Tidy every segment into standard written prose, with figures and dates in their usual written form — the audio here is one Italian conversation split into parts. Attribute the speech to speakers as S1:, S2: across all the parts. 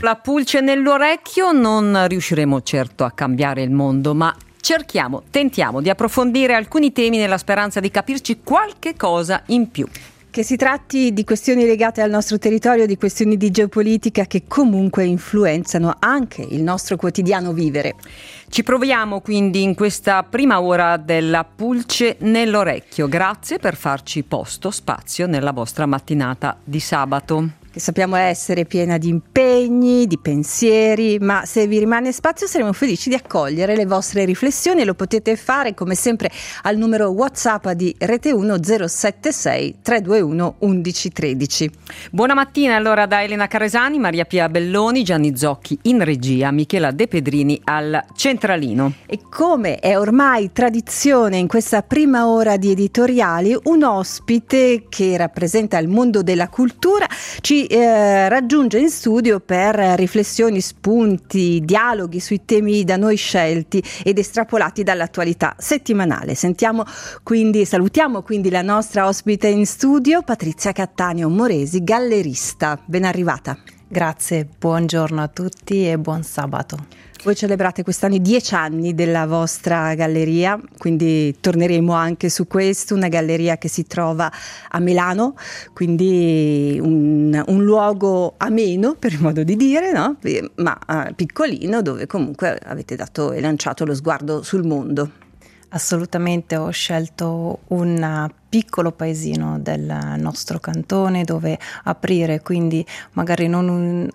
S1: La pulce nell'orecchio, non riusciremo certo a cambiare il mondo, ma tentiamo di approfondire alcuni temi nella speranza di capirci qualche cosa in più.
S2: Che si tratti di questioni legate al nostro territorio, di questioni di geopolitica che comunque influenzano anche il nostro quotidiano vivere.
S1: Ci proviamo quindi in questa prima ora della pulce nell'orecchio. Grazie per farci spazio nella vostra mattinata di sabato.
S2: Che sappiamo essere piena di impegni, di pensieri, ma se vi rimane spazio saremo felici di accogliere le vostre riflessioni e lo potete fare come sempre al numero WhatsApp di Rete 1 076 321 1113.
S1: Buona mattina allora da Elena Caresani, Maria Pia Belloni, Gianni Zocchi in regia, Michela De Pedrini al centralino.
S2: E come è ormai tradizione in questa prima ora di editoriali, un ospite che rappresenta il mondo della cultura ci raggiunge in studio per riflessioni, spunti, dialoghi sui temi da noi scelti ed estrapolati dall'attualità settimanale. Salutiamo quindi la nostra ospite in studio, Patrizia Cattaneo Moresi, gallerista. Ben arrivata.
S3: Grazie, buongiorno a tutti e buon sabato.
S2: Voi celebrate quest'anno i 10 anni della vostra galleria, quindi torneremo anche su questo, una galleria che si trova a Milano, quindi un luogo ameno, per modo di dire, no? Ma piccolino, dove comunque avete dato e lanciato lo sguardo sul mondo.
S3: Assolutamente, ho scelto un piccolo paesino del nostro cantone dove aprire, quindi magari non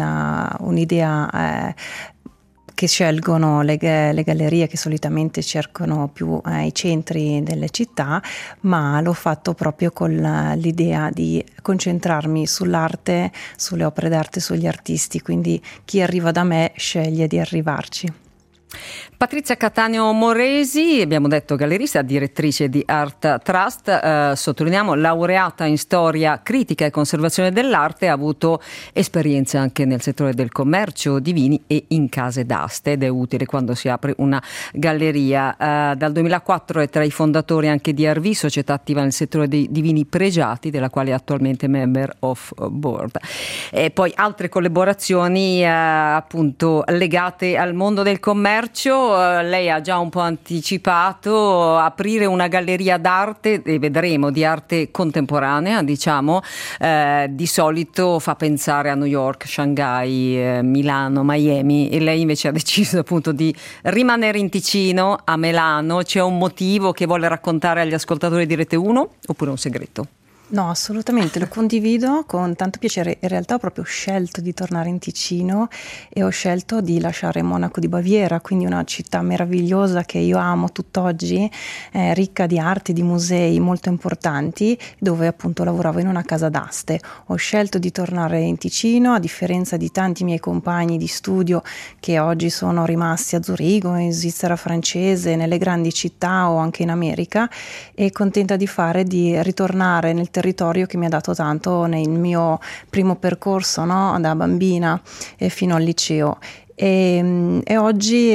S3: un'idea che scelgono le gallerie che solitamente cercano più i centri delle città, ma l'ho fatto proprio con l'idea di concentrarmi sull'arte, sulle opere d'arte, sugli artisti, quindi chi arriva da me sceglie di arrivarci.
S1: Patrizia Cattaneo Moresi, abbiamo detto gallerista, direttrice di Art Trust, sottolineiamo laureata in storia critica e conservazione dell'arte, ha avuto esperienze anche nel settore del commercio di vini e in case d'aste ed è utile quando si apre una galleria. Dal 2004 è tra i fondatori anche di Arvi, società attiva nel settore di vini pregiati, della quale è attualmente member of board. E poi altre collaborazioni appunto legate al mondo del commercio. Lei ha già un po' anticipato aprire una galleria d'arte, e vedremo, di arte contemporanea, diciamo, di solito fa pensare a New York, Shanghai, Milano, Miami, e lei invece ha deciso appunto di rimanere in Ticino, a Milano. C'è un motivo che vuole raccontare agli ascoltatori di Rete 1 oppure un segreto?
S3: No, assolutamente, lo condivido con tanto piacere. In realtà ho proprio scelto di tornare in Ticino e ho scelto di lasciare Monaco di Baviera, quindi una città meravigliosa che io amo tutt'oggi, ricca di arte, di musei molto importanti, dove appunto lavoravo in una casa d'aste. Ho scelto di tornare in Ticino, a differenza di tanti miei compagni di studio che oggi sono rimasti a Zurigo, in Svizzera francese, nelle grandi città o anche in America, e contenta di ritornare nel territorio che mi ha dato tanto nel mio primo percorso, no? Da bambina e fino al liceo. E oggi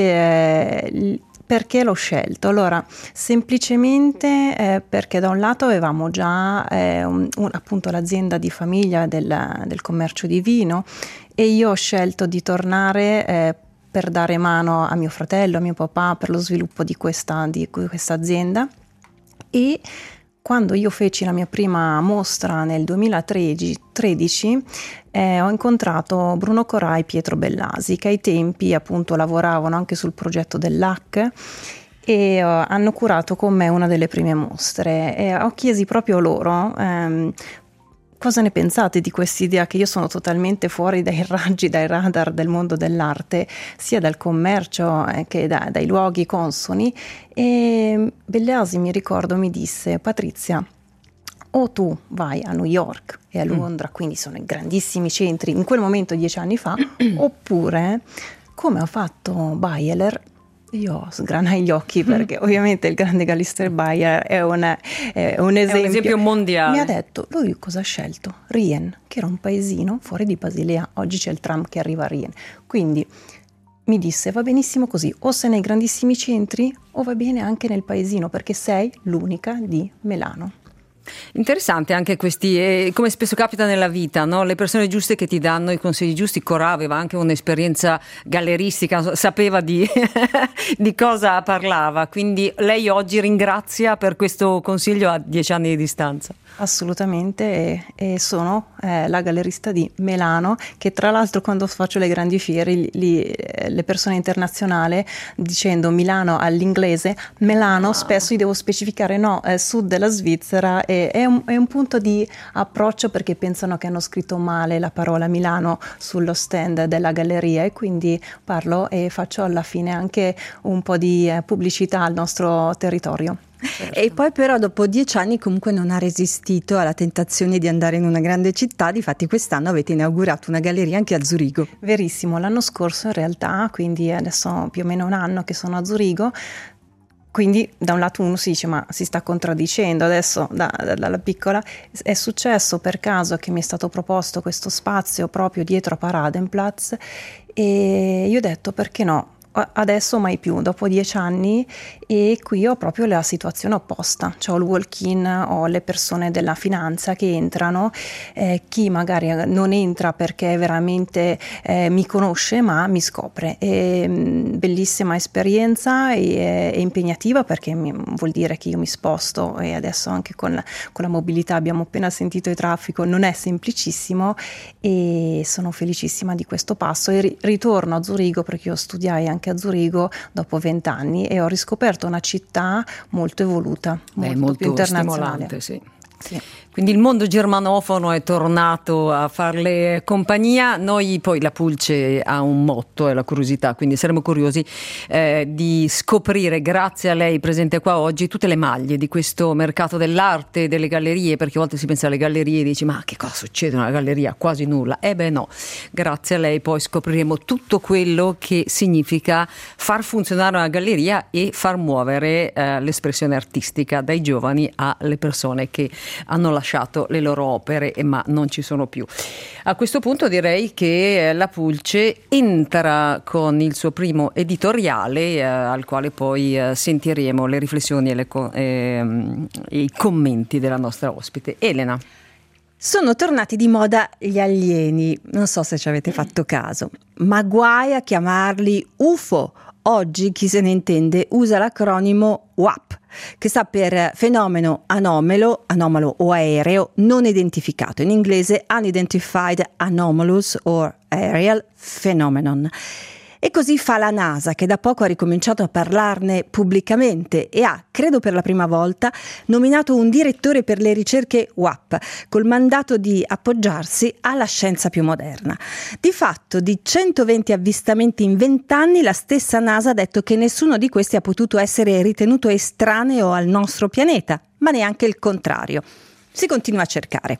S3: perché l'ho scelto? Allora, semplicemente perché da un lato avevamo già appunto l'azienda di famiglia del commercio di vino e io ho scelto di tornare per dare mano a mio fratello, a mio papà per lo sviluppo di questa azienda. E quando io feci la mia prima mostra nel 2013 ho incontrato Bruno Corà e Pietro Bellasi, che ai tempi appunto lavoravano anche sul progetto dell'HAC e hanno curato con me una delle prime mostre. E ho chiesto proprio loro cosa ne pensate di quest'idea, che io sono totalmente fuori dai raggi, dai radar del mondo dell'arte, sia dal commercio che dai luoghi consoni. E Bellasi, mi ricordo, mi disse: Patrizia, o tu vai a New York e a Londra, quindi sono i grandissimi centri, in quel momento 10 anni fa, oppure, come ha fatto Bayer. Io sgranai gli occhi perché ovviamente il grande Alistair Bayer è un esempio
S1: mondiale.
S3: Mi ha detto, lui cosa ha scelto? Rien, che era un paesino fuori di Basilea, oggi c'è il tram che arriva a Rien. Quindi mi disse, va benissimo così, o sei nei grandissimi centri o va bene anche nel paesino, perché sei l'unica di Milano.
S1: Interessante anche questi, come spesso capita nella vita, no? Le persone giuste che ti danno i consigli giusti. Corà aveva anche un'esperienza galleristica, sapeva di, di cosa parlava, quindi lei oggi ringrazia per questo consiglio a 10 anni di distanza.
S3: Assolutamente, e sono la gallerista di Milano, che tra l'altro quando faccio le grandi fiere le persone internazionali, dicendo Milano all'inglese, Milano, spesso gli devo specificare no, sud della Svizzera, e è un punto di approccio, perché pensano che hanno scritto male la parola Milano sullo stand della galleria, e quindi parlo e faccio alla fine anche un po' di pubblicità al nostro territorio.
S2: Certo. E poi però dopo 10 anni comunque non ha resistito alla tentazione di andare in una grande città. Difatti quest'anno avete inaugurato una galleria anche a Zurigo.
S3: Verissimo, l'anno scorso in realtà, quindi adesso più o meno un anno che sono a Zurigo. Quindi da un lato uno si dice ma si sta contraddicendo adesso dalla piccola. È successo per caso che mi è stato proposto questo spazio proprio dietro a Paradenplatz, e io ho detto perché no, adesso mai più, dopo 10 anni, e qui ho proprio la situazione opposta, c'ho il walk-in, ho le persone della finanza che entrano, chi magari non entra perché veramente mi conosce ma mi scopre. Bellissima esperienza e impegnativa, perché vuol dire che io mi sposto, e adesso anche con la mobilità, abbiamo appena sentito il traffico, non è semplicissimo, e sono felicissima di questo passo, e ritorno a Zurigo perché io studiai anche a Zurigo dopo 20 anni e ho riscoperto una città molto evoluta, molto più internazionale.
S1: Stimolante, sì. Sì. Quindi il mondo germanofono è tornato a farle compagnia. Noi poi, la Pulce ha un motto, è la curiosità, quindi saremo curiosi di scoprire, grazie a lei presente qua oggi, tutte le maglie di questo mercato dell'arte e delle gallerie, perché a volte si pensa alle gallerie e dici ma che cosa succede in una galleria? Quasi nulla. No, grazie a lei poi scopriremo tutto quello che significa far funzionare una galleria e far muovere l'espressione artistica dai giovani alle persone che hanno lasciato le loro opere ma non ci sono più. A questo punto direi che la Pulce entra con il suo primo editoriale al quale poi sentiremo le riflessioni e i commenti della nostra ospite. Elena.
S2: Sono tornati di moda gli alieni, non so se ci avete fatto caso, ma guai a chiamarli UFO. Oggi chi se ne intende usa l'acronimo WAP, che sta per fenomeno anomalo o aereo non identificato, in inglese Unidentified Anomalous or Aerial Phenomenon. E così fa la NASA, che da poco ha ricominciato a parlarne pubblicamente e ha, credo per la prima volta, nominato un direttore per le ricerche WAP, col mandato di appoggiarsi alla scienza più moderna. Di fatto, di 120 avvistamenti in 20 anni, la stessa NASA ha detto che nessuno di questi ha potuto essere ritenuto estraneo al nostro pianeta, ma neanche il contrario. Si continua a cercare.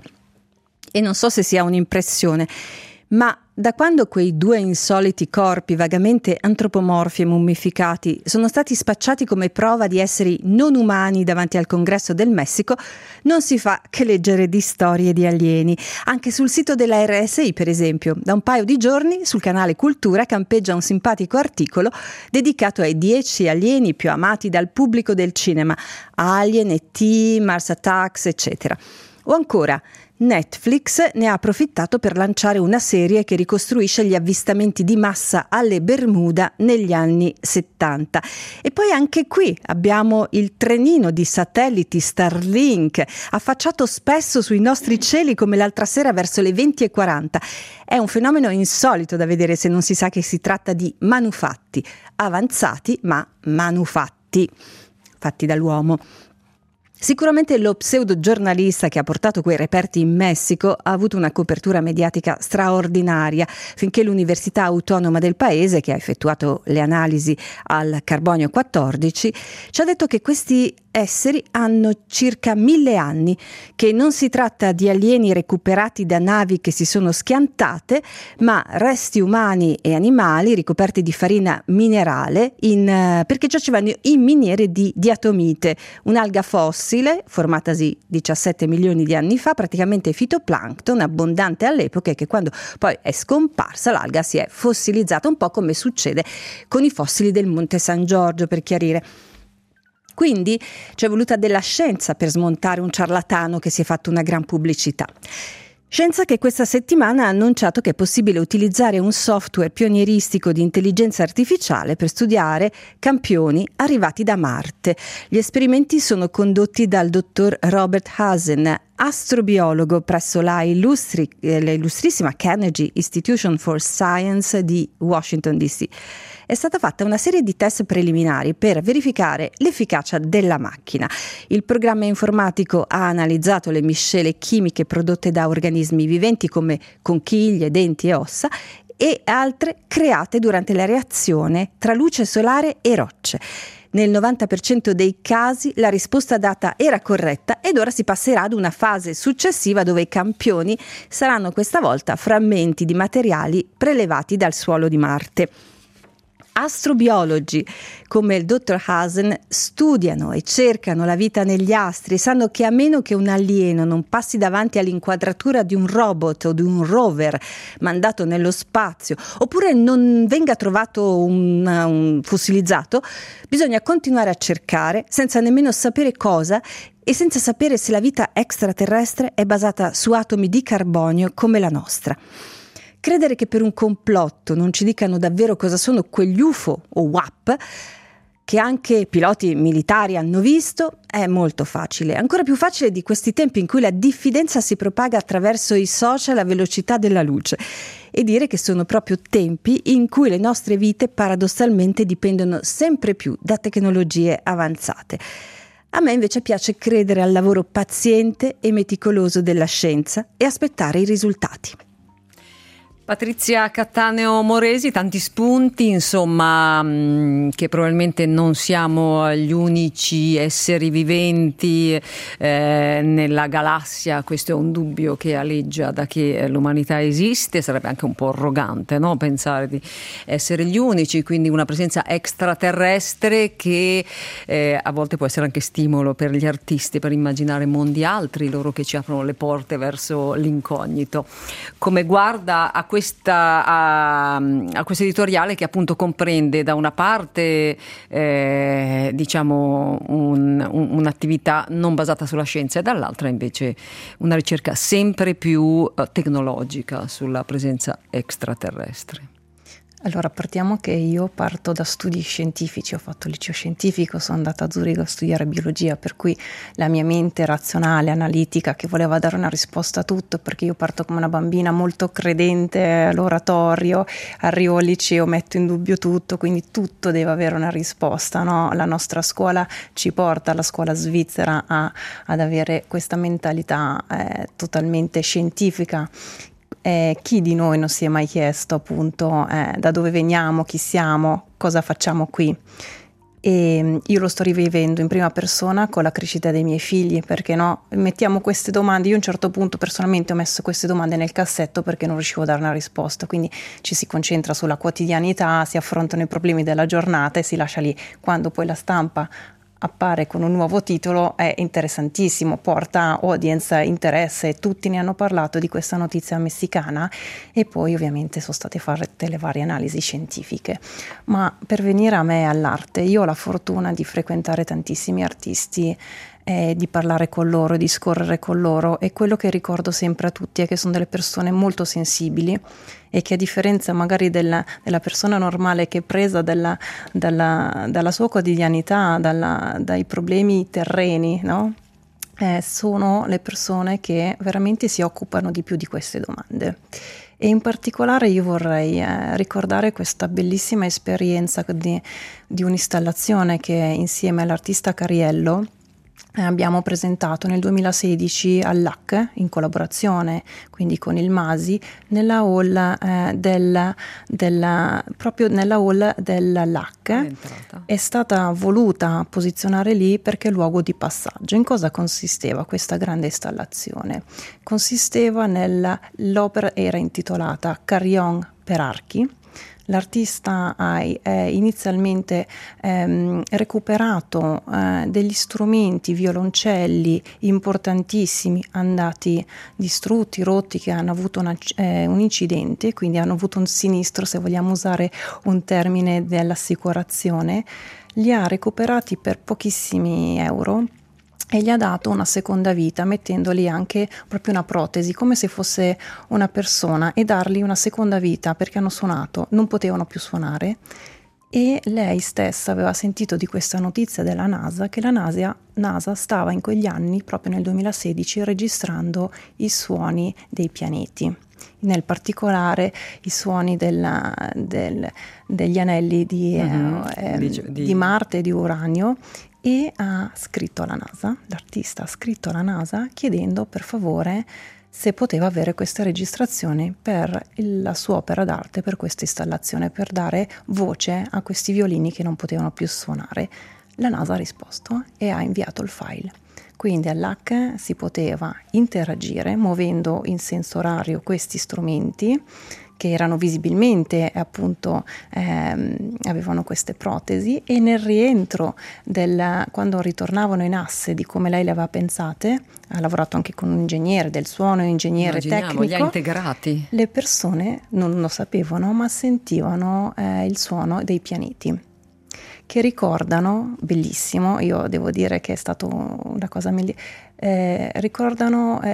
S2: E non so se sia un'impressione, ma da quando quei 2 insoliti corpi vagamente antropomorfi e mummificati sono stati spacciati come prova di esseri non umani davanti al Congresso del Messico, non si fa che leggere di storie di alieni. Anche sul sito della RSI, per esempio, da un paio di giorni sul canale Cultura campeggia un simpatico articolo dedicato ai 10 alieni più amati dal pubblico del cinema: Alien, E.T., Mars Attacks, eccetera. O ancora, Netflix ne ha approfittato per lanciare una serie che ricostruisce gli avvistamenti di massa alle Bermuda negli anni 70. E poi anche qui abbiamo il trenino di satelliti Starlink, affacciato spesso sui nostri cieli come l'altra sera verso le 20:40. È un fenomeno insolito da vedere se non si sa che si tratta di manufatti, avanzati ma manufatti, fatti dall'uomo. Sicuramente lo pseudogiornalista che ha portato quei reperti in Messico ha avuto una copertura mediatica straordinaria, finché l'Università Autonoma del paese, che ha effettuato le analisi al carbonio 14, ci ha detto che questi esseri hanno circa 1000 anni, che non si tratta di alieni recuperati da navi che si sono schiantate, ma resti umani e animali ricoperti di farina minerale perché giacevano in miniere di diatomite, un'alga fossile formatasi 17 milioni di anni fa, praticamente fitoplancton, abbondante all'epoca, e che quando poi è scomparsa l'alga si è fossilizzata, un po' come succede con i fossili del Monte San Giorgio, per chiarire. Quindi c'è voluta della scienza per smontare un ciarlatano che si è fatto una gran pubblicità. Scienza che questa settimana ha annunciato che è possibile utilizzare un software pionieristico di intelligenza artificiale per studiare campioni arrivati da Marte. Gli esperimenti sono condotti dal dottor Robert Hazen, astrobiologo presso la illustrissima Carnegie Institution for Science di Washington DC. È stata fatta una serie di test preliminari per verificare l'efficacia della macchina. Il programma informatico ha analizzato le miscele chimiche prodotte da organismi viventi come conchiglie, denti e ossa e altre create durante la reazione tra luce solare e rocce. Nel 90% dei casi la risposta data era corretta ed ora si passerà ad una fase successiva dove i campioni saranno questa volta frammenti di materiali prelevati dal suolo di Marte. Astrobiologi come il dottor Hazen studiano e cercano la vita negli astri e sanno che a meno che un alieno non passi davanti all'inquadratura di un robot o di un rover mandato nello spazio oppure non venga trovato un fossilizzato, bisogna continuare a cercare senza nemmeno sapere cosa e senza sapere se la vita extraterrestre è basata su atomi di carbonio come la nostra. Credere che per un complotto non ci dicano davvero cosa sono quegli UFO o WAP che anche piloti militari hanno visto è molto facile, ancora più facile di questi tempi in cui la diffidenza si propaga attraverso i social a velocità della luce e dire che sono proprio tempi in cui le nostre vite paradossalmente dipendono sempre più da tecnologie avanzate. A me invece piace credere al lavoro paziente e meticoloso della scienza e aspettare i risultati.
S1: Patrizia Cattaneo Moresi, tanti spunti, insomma, che probabilmente non siamo gli unici esseri viventi nella galassia. Questo è un dubbio che aleggia da che l'umanità esiste. Sarebbe anche un po' arrogante, no? Pensare di essere gli unici, quindi una presenza extraterrestre che a volte può essere anche stimolo per gli artisti per immaginare mondi altri, loro che ci aprono le porte verso l'incognito. Come guarda a questo editoriale che appunto comprende da una parte diciamo un'attività non basata sulla scienza e dall'altra invece una ricerca sempre più tecnologica sulla presenza extraterrestre?
S3: Allora, partiamo che io parto da studi scientifici, ho fatto il liceo scientifico, sono andata a Zurigo a studiare biologia, per cui la mia mente razionale, analitica, che voleva dare una risposta a tutto, perché io parto come una bambina molto credente all'oratorio, arrivo al liceo, metto in dubbio tutto, quindi tutto deve avere una risposta, no? La nostra scuola ci porta, la scuola svizzera, ad avere questa mentalità totalmente scientifica. Chi di noi non si è mai chiesto appunto da dove veniamo, chi siamo, cosa facciamo qui? E io lo sto rivivendo in prima persona con la crescita dei miei figli, perché no? Mettiamo queste domande, io a un certo punto personalmente ho messo queste domande nel cassetto perché non riuscivo a dare una risposta, quindi ci si concentra sulla quotidianità, si affrontano i problemi della giornata e si lascia lì. Quando poi la stampa appare con un nuovo titolo è interessantissimo, porta audience, interesse, tutti ne hanno parlato di questa notizia messicana e poi ovviamente sono state fatte le varie analisi scientifiche. Ma per venire a me all'arte, io ho la fortuna di frequentare tantissimi artisti, di parlare con loro, di scorrere con loro, e quello che ricordo sempre a tutti è che sono delle persone molto sensibili e che, a differenza magari della persona normale che è presa dalla sua quotidianità, dai problemi terreni, no? Sono le persone che veramente si occupano di più di queste domande. E in particolare io vorrei ricordare questa bellissima esperienza di un'installazione che insieme all'artista Cariello abbiamo presentato nel 2016 all'AC, in collaborazione quindi con il MASI, nella hall proprio nella hall della LAC. È stata voluta posizionare lì perché è luogo di passaggio. In cosa consisteva questa grande installazione? Consisteva l'opera era intitolata Carillon per archi. L'artista ha inizialmente recuperato degli strumenti, violoncelli importantissimi andati distrutti, rotti, che hanno avuto un incidente, quindi hanno avuto un sinistro, se vogliamo usare un termine dell'assicurazione. li ha recuperati per pochissimi euro e gli ha dato una seconda vita, mettendoli anche proprio una protesi, come se fosse una persona, e dargli una seconda vita perché hanno suonato, non potevano più suonare. E lei stessa aveva sentito di questa notizia della NASA, che la NASA stava in quegli anni, proprio nel 2016, registrando i suoni dei pianeti, nel particolare i suoni degli anelli di Marte e di Uranio, e ha scritto alla NASA, l'artista ha scritto alla NASA chiedendo per favore se poteva avere questa registrazione per la sua opera d'arte, per questa installazione, per dare voce a questi violini che non potevano più suonare. La NASA ha risposto e ha inviato il file. Quindi all'HAC si poteva interagire muovendo in senso orario questi strumenti che erano visibilmente appunto avevano queste protesi, e nel rientro quando ritornavano in asse di come lei le aveva pensate, ha lavorato anche con un ingegnere del suono, un ingegnere tecnico,
S1: li ha integrati.
S3: Le persone non lo sapevano ma sentivano il suono dei pianeti, che ricordano, bellissimo, io devo dire che è stato una cosa ricordano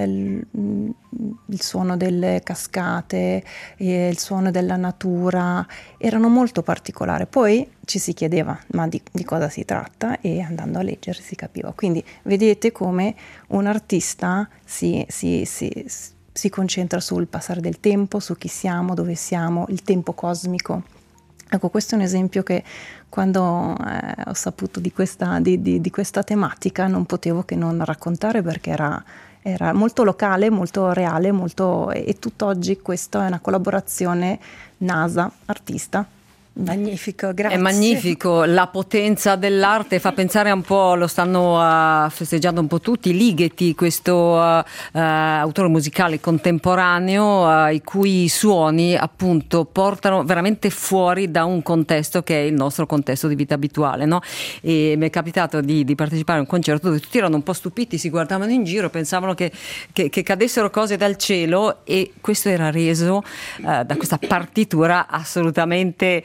S3: il suono delle cascate, il suono della natura, erano molto particolari. Poi ci si chiedeva ma di cosa si tratta, e andando a leggere si capiva. Quindi vedete come un artista si concentra sul passare del tempo, su chi siamo, dove siamo, il tempo cosmico. Ecco, questo è un esempio che quando ho saputo di questa tematica non potevo che non raccontare, perché era molto locale, molto reale, e tutt'oggi questa è una collaborazione NASA-artista.
S2: Magnifico, grazie.
S1: È magnifico, la potenza dell'arte fa pensare un po', lo stanno festeggiando un po' tutti, Ligeti, questo autore musicale contemporaneo, i cui suoni appunto portano veramente fuori da un contesto che è il nostro contesto di vita abituale, no? E mi è capitato di partecipare a un concerto dove tutti erano un po' stupiti, si guardavano in giro, pensavano che cadessero cose dal cielo, e questo era reso da questa partitura assolutamente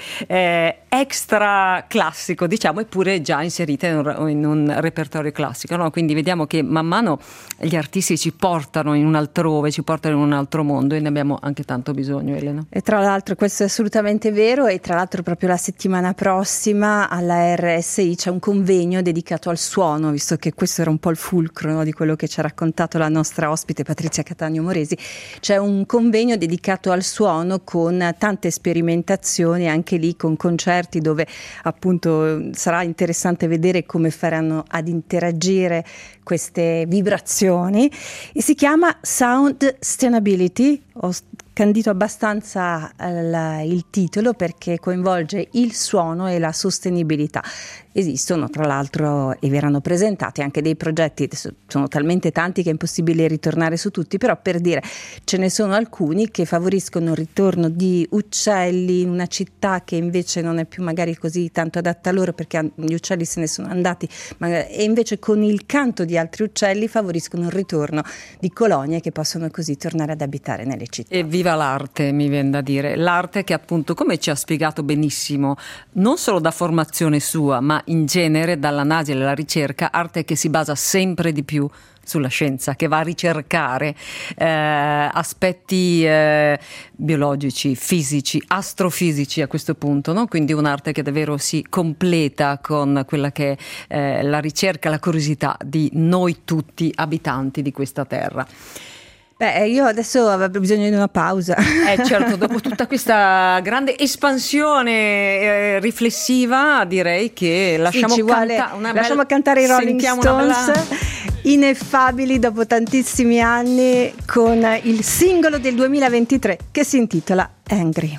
S1: extra classico, diciamo, eppure già inserita in un repertorio classico, no? Quindi vediamo che man mano gli artisti ci portano in un altrove, ci portano in un altro mondo, e ne abbiamo anche tanto bisogno, Elena.
S2: E tra l'altro questo è assolutamente vero, e tra l'altro proprio la settimana prossima alla RSI c'è un convegno dedicato al suono, visto che questo era un po' il fulcro, no, di quello che ci ha raccontato la nostra ospite Patrizia Cattaneo Moresi. C'è un convegno dedicato al suono con tante sperimentazioni, anche lì con concerti dove appunto sarà interessante vedere come faranno ad interagire queste vibrazioni, e si chiama Sound Sustainability. Ho scandito abbastanza il titolo perché coinvolge il suono e la sostenibilità. Esistono tra l'altro e verranno presentati anche dei progetti, sono talmente tanti che è impossibile ritornare su tutti, però per dire ce ne sono alcuni che favoriscono il ritorno di uccelli in una città che invece non è più magari così tanto adatta a loro perché gli uccelli se ne sono andati, e invece con il canto di altri uccelli favoriscono il ritorno di colonie che possono così tornare ad abitare nelle città.
S1: E viva l'arte, mi viene da dire, l'arte che appunto, come ci ha spiegato benissimo, non solo da formazione sua ma in genere dall'analisi e dalla ricerca, arte che si basa sempre di più sulla scienza, che va a ricercare aspetti biologici, fisici, astrofisici a questo punto, no? Quindi un'arte che davvero si completa con quella che è la ricerca, la curiosità di noi tutti abitanti di questa terra.
S2: Beh, io adesso avevo bisogno di una pausa.
S1: Certo, dopo tutta questa grande espansione riflessiva, direi che lasciamo
S2: cantare i Rolling Stones, ineffabili dopo tantissimi anni, con il singolo del 2023 che si intitola Angry.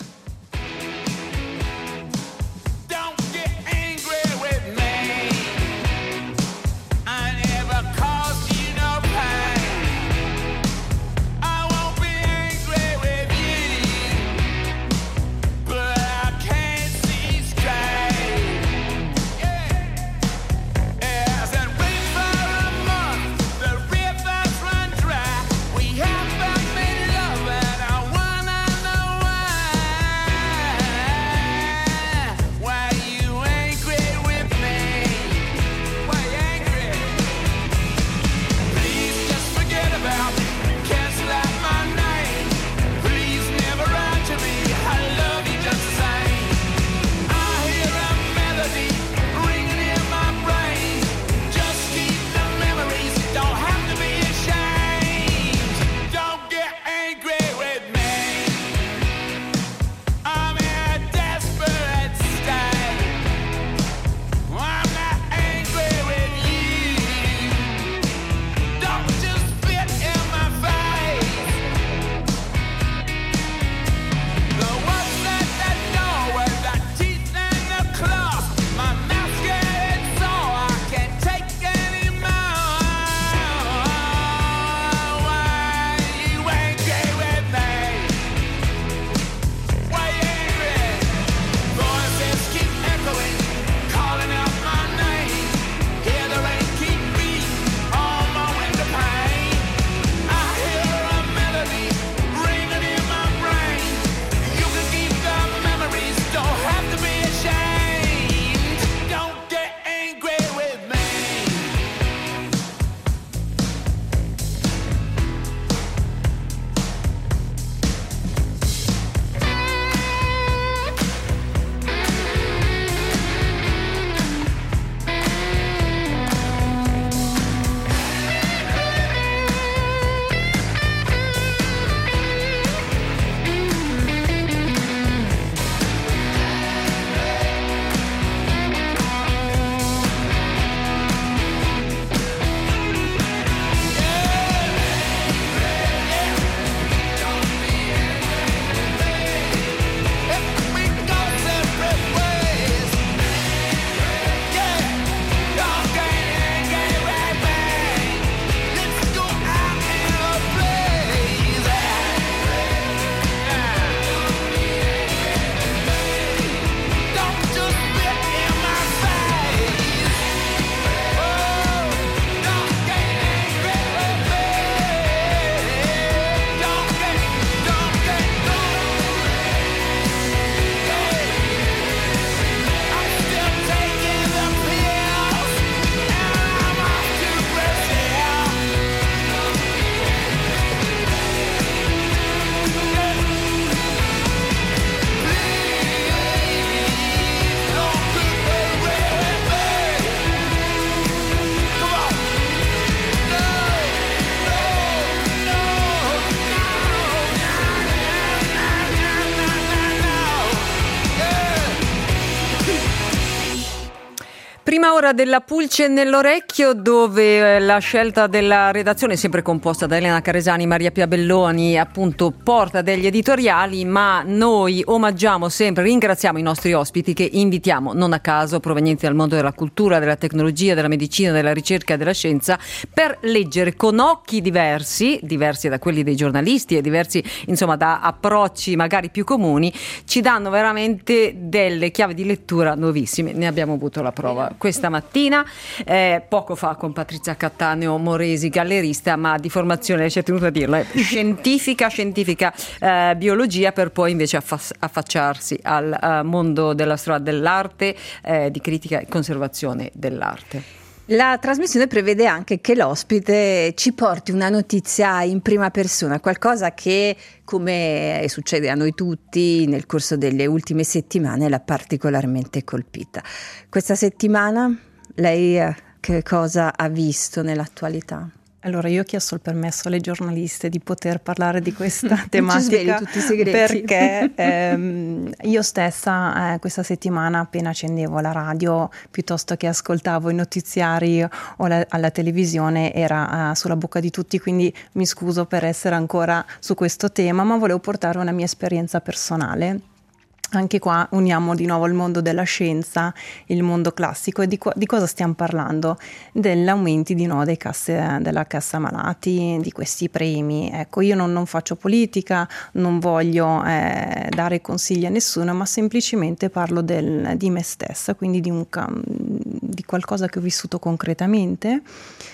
S1: Prima ora della Pulce nell'orecchio, dove la scelta della redazione, sempre composta da Elena Caresani, Maria Pia Belloni, appunto porta degli editoriali, ma noi omaggiamo sempre, ringraziamo i nostri ospiti che invitiamo, non a caso, provenienti dal mondo della cultura, della tecnologia, della medicina, della ricerca e della scienza, per leggere con occhi diversi da quelli dei giornalisti e diversi, insomma, da approcci magari più comuni, ci danno veramente delle chiavi di lettura nuovissime. Ne abbiamo avuto la prova questa mattina, poco fa, con Patrizia Cattaneo Moresi, gallerista, ma di formazione, ci è tenuto a dirlo, scientifica, biologia, per poi invece affacciarsi al mondo della storia dell'arte, di critica e conservazione dell'arte.
S2: La trasmissione prevede anche che l'ospite ci porti una notizia in prima persona, qualcosa che, come succede a noi tutti, nel corso delle ultime settimane l'ha particolarmente colpita. Questa settimana lei che cosa ha visto nell'attualità?
S3: Allora, io ho chiesto il permesso alle giornaliste di poter parlare di questa tematica
S2: tutti i segreti.
S3: Perché io stessa questa settimana, appena accendevo la radio, piuttosto che ascoltavo i notiziari o alla televisione, era sulla bocca di tutti, quindi mi scuso per essere ancora su questo tema, ma volevo portare una mia esperienza personale. Anche qua uniamo di nuovo il mondo della scienza, il mondo classico, e di cosa stiamo parlando? Dell'aumento di nuovo della cassa malati, di questi premi. Ecco, io non faccio politica, non voglio dare consigli a nessuno, ma semplicemente parlo di me stessa, quindi di qualcosa che ho vissuto concretamente,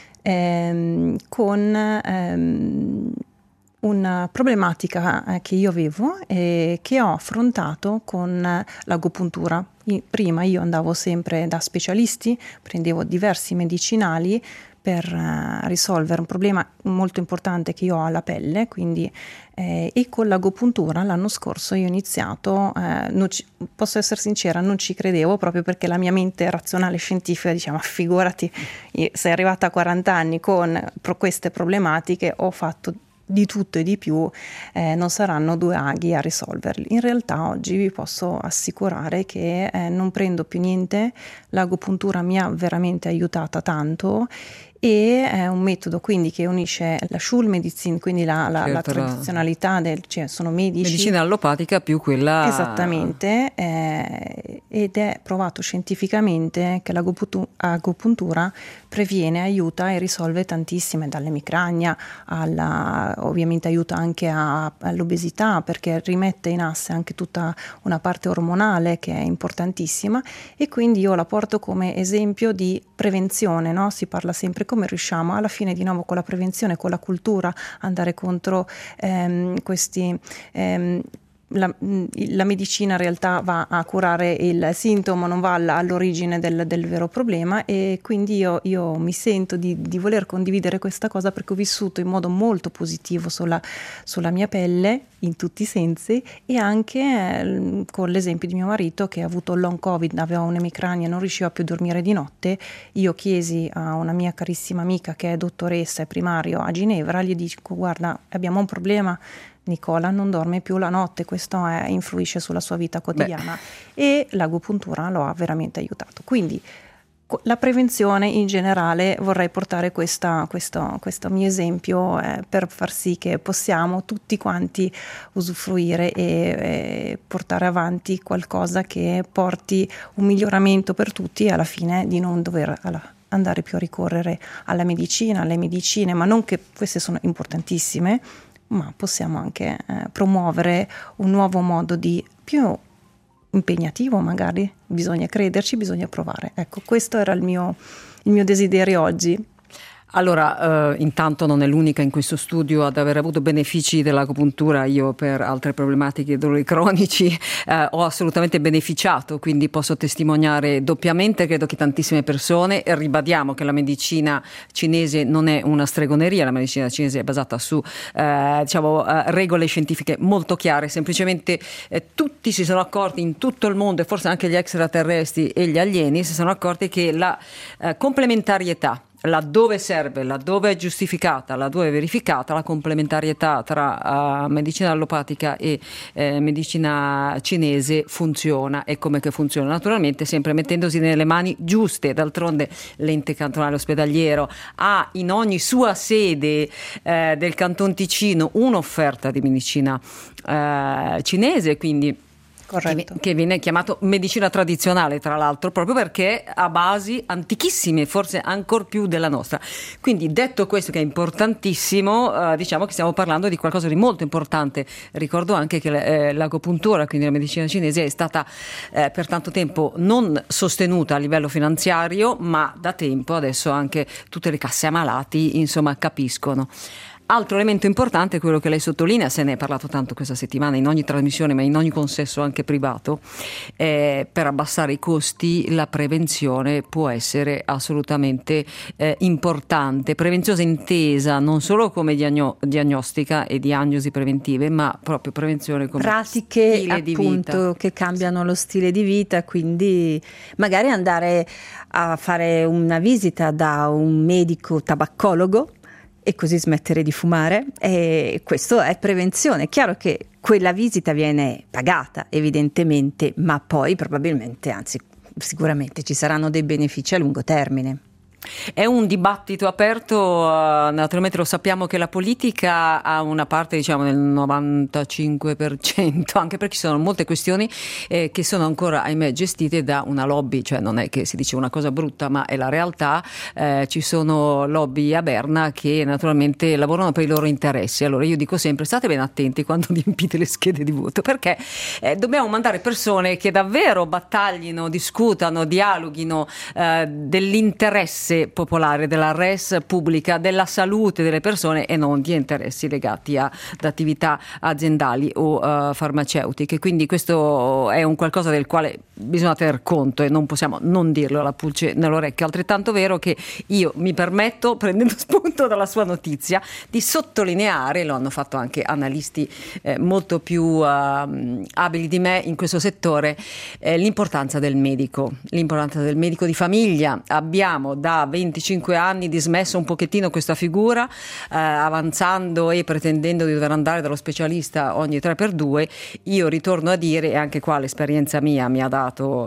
S3: con una problematica che io avevo e che ho affrontato con l'agopuntura. Prima io andavo sempre da specialisti, prendevo diversi medicinali per risolvere un problema molto importante che io ho alla pelle, quindi e con l'agopuntura l'anno scorso io ho iniziato, posso essere sincera, non ci credevo, proprio perché la mia mente razionale scientifica diceva: ma figurati, sei arrivata a 40 anni con queste problematiche, ho fatto di tutto e di più, non saranno due aghi a risolverli. In realtà oggi vi posso assicurare che non prendo più niente, l'agopuntura mi ha veramente aiutata tanto, e è un metodo quindi che unisce la Schulmedizin, quindi la tradizionalità cioè sono
S1: medicina allopatica più quella
S3: esattamente, ed è provato scientificamente che l'agopuntura previene, aiuta e risolve tantissime, dall'emicrania ovviamente aiuta anche all'obesità, perché rimette in asse anche tutta una parte ormonale che è importantissima, e quindi io la porto come esempio di prevenzione, no? Si parla sempre come riusciamo alla fine di nuovo con la prevenzione, con la cultura, andare contro questi la medicina in realtà va a curare il sintomo, non va all'origine del vero problema, e quindi io mi sento di voler condividere questa cosa perché ho vissuto in modo molto positivo sulla mia pelle in tutti i sensi, e anche con l'esempio di mio marito che ha avuto il long covid, aveva un'emicrania, non riusciva più a dormire di notte. Io chiesi a una mia carissima amica che è dottoressa e primario a Ginevra, gli dico: guarda, abbiamo un problema, Nicola non dorme più la notte, questo influisce sulla sua vita quotidiana. E l'agopuntura lo ha veramente aiutato. Quindi la prevenzione in generale, vorrei portare questo mio esempio per far sì che possiamo tutti quanti usufruire e portare avanti qualcosa che porti un miglioramento per tutti, e alla fine di non dover andare più a ricorrere alle medicine, ma non che queste sono importantissime, ma possiamo anche promuovere un nuovo modo di più impegnativo, magari bisogna crederci, bisogna provare. Ecco, questo era il mio desiderio oggi.
S1: Allora, intanto non è l'unica in questo studio ad aver avuto benefici dell'agopuntura. Io, per altre problematiche e dolori cronici, ho assolutamente beneficiato, quindi posso testimoniare doppiamente. Credo che tantissime persone, ribadiamo che la medicina cinese non è una stregoneria, la medicina cinese è basata su regole scientifiche molto chiare. Semplicemente tutti si sono accorti in tutto il mondo, e forse anche gli extraterrestri e gli alieni si sono accorti che la complementarietà laddove serve, laddove è giustificata, laddove è verificata, la complementarietà tra medicina allopatica e medicina cinese funziona, e come che funziona, naturalmente sempre mettendosi nelle mani giuste. D'altronde l'ente cantonale ospedaliero ha in ogni sua sede del Canton Ticino un'offerta di medicina cinese, quindi che viene chiamato medicina tradizionale, tra l'altro, proprio perché ha basi antichissime, forse ancor più della nostra. Quindi, detto questo, che è importantissimo, diciamo che stiamo parlando di qualcosa di molto importante. Ricordo anche che l'agopuntura, quindi la medicina cinese, è stata per tanto tempo non sostenuta a livello finanziario, ma da tempo adesso anche tutte le casse ammalati, insomma, capiscono. Altro elemento importante è quello che lei sottolinea, se ne è parlato tanto questa settimana in ogni trasmissione, ma in ogni consesso anche privato, per abbassare i costi la prevenzione può essere assolutamente importante. Prevenzione intesa non solo come diagnostica e diagnosi preventive, ma proprio prevenzione come
S2: pratiche
S1: stile di
S2: appunto
S1: vita,
S2: che cambiano lo stile di vita, quindi magari andare a fare una visita da un medico tabaccologo e così smettere di fumare, e questo è prevenzione. È chiaro che quella visita viene pagata evidentemente, ma poi probabilmente, anzi sicuramente ci saranno dei benefici a lungo termine.
S1: È un dibattito aperto, naturalmente lo sappiamo che la politica ha una parte, diciamo, del 95%, anche perché ci sono molte questioni che sono ancora, ahimè, gestite da una lobby, cioè non è che si dice una cosa brutta, ma è la realtà. Ci sono lobby a Berna che naturalmente lavorano per i loro interessi. Allora io dico sempre, state ben attenti quando riempite le schede di voto, perché dobbiamo mandare persone che davvero battaglino, discutano, dialoghino dell'interesse popolare, della res pubblica, della salute delle persone, e non di interessi legati ad attività aziendali o farmaceutiche. Quindi questo è un qualcosa del quale bisogna tener conto e non possiamo non dirlo alla pulce nell'orecchio. Altrettanto vero che io mi permetto, prendendo spunto dalla sua notizia, di sottolineare, lo hanno fatto anche analisti molto più abili di me in questo settore, l'importanza del medico di famiglia. Abbiamo da 25 anni dismesso un pochettino questa figura, avanzando e pretendendo di dover andare dallo specialista ogni 3x2. Io ritorno a dire, e anche qua l'esperienza mia mi ha dato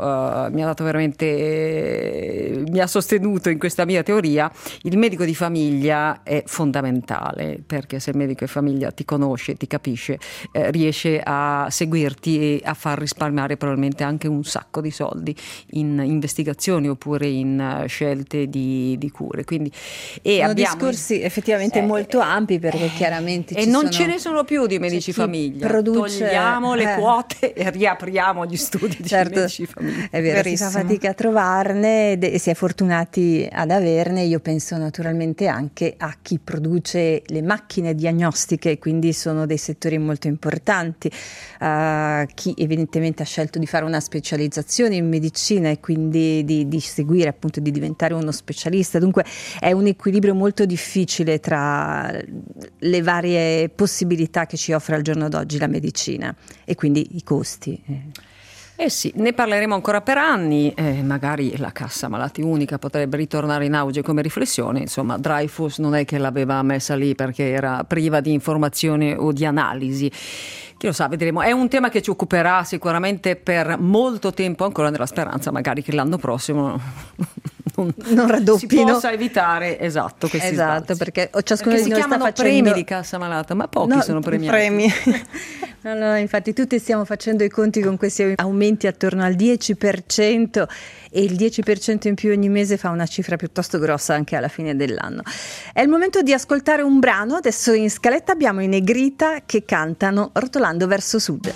S1: veramente, mi ha sostenuto in questa mia teoria, il medico di famiglia è fondamentale, perché se il medico di famiglia ti conosce, ti capisce, riesce a seguirti e a far risparmiare probabilmente anche un sacco di soldi in investigazioni oppure in scelte di cure. Quindi
S2: sono discorsi effettivamente molto ampi, perché chiaramente
S1: e non ce ne sono più di medici famiglia. Togliamo le quote e riapriamo gli studi di medici famiglia.
S2: È vero, si fa fatica a trovarne e si è fortunati ad averne. Io penso naturalmente anche a chi produce le macchine diagnostiche, quindi sono dei settori molto importanti. Chi evidentemente ha scelto di fare una specializzazione in medicina e quindi di seguire, appunto, di diventare uno specialista. Dunque è un equilibrio molto difficile tra le varie possibilità che ci offre al giorno d'oggi la medicina e quindi i costi.
S1: Sì, ne parleremo ancora per anni, magari la cassa malati unica potrebbe ritornare in auge come riflessione. Insomma, Dreyfus non è che l'aveva messa lì perché era priva di informazione o di analisi. Chi lo sa, vedremo. È un tema che ci occuperà sicuramente per molto tempo ancora, nella speranza magari che l'anno prossimo non raddoppino, si possa evitare questi sbalzi.
S2: Perché ciascuno di
S1: noi
S2: sta
S1: chiamano
S2: facendo
S1: premi di cassa malata, ma pochi sono premiati.
S2: Premi. No, infatti tutti stiamo facendo i conti con questi aumenti attorno al 10%, e il 10% in più ogni mese fa una cifra piuttosto grossa anche alla fine dell'anno. È il momento di ascoltare un brano. Adesso in scaletta abbiamo i Negrita che cantano Rotolando verso sud.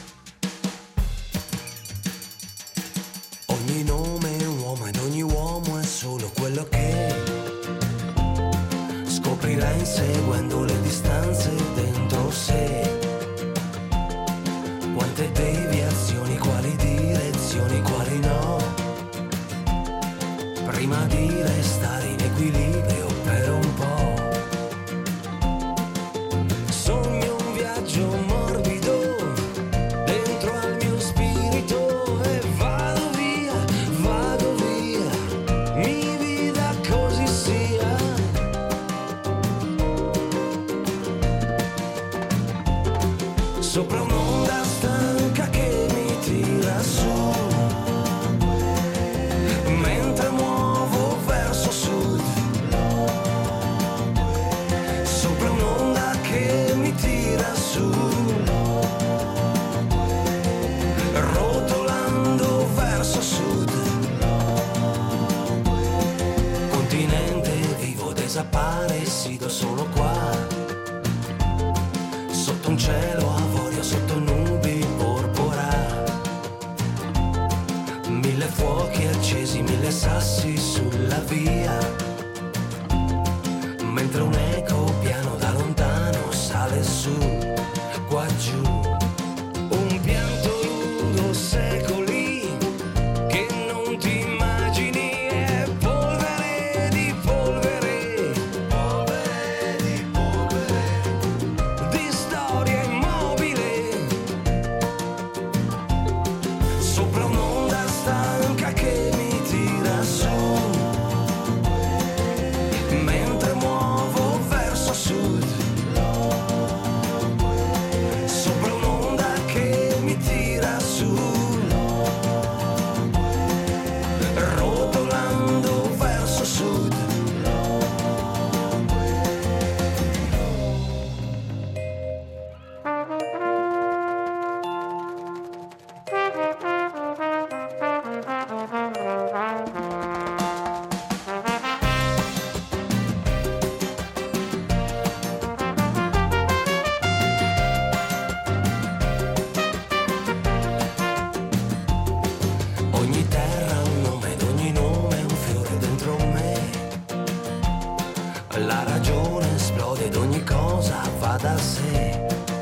S4: Ogni nome è un uomo ed ogni uomo è solo quello che scoprirà inseguendo le distanze dentro sé. Quante deviazioni, quali direzioni, quali no, prima di restare in equilibrio per un po'. Sogno un viaggio morbido dentro al mio spirito e vado via, mi vida così sia. cosa pare, sido solo qua, sotto un cielo avorio, sotto nubi porpora, 1000 fuochi accesi, 1000 sassi sulla via, mentre un eco piano da lontano sale su, qua giù, un pianto nudo secoli che non ti immagini, è polvere di polvere, polvere di polvere, di storia immobile, sopra un'onda stanca che mi tira su, mentre muovo verso sud, sopra un'onda che mi tira su, rotolando verso sud. Ogni terra ha un nome ed ogni nome è un fiore dentro me. La ragione esplode ed ogni cosa va da sé.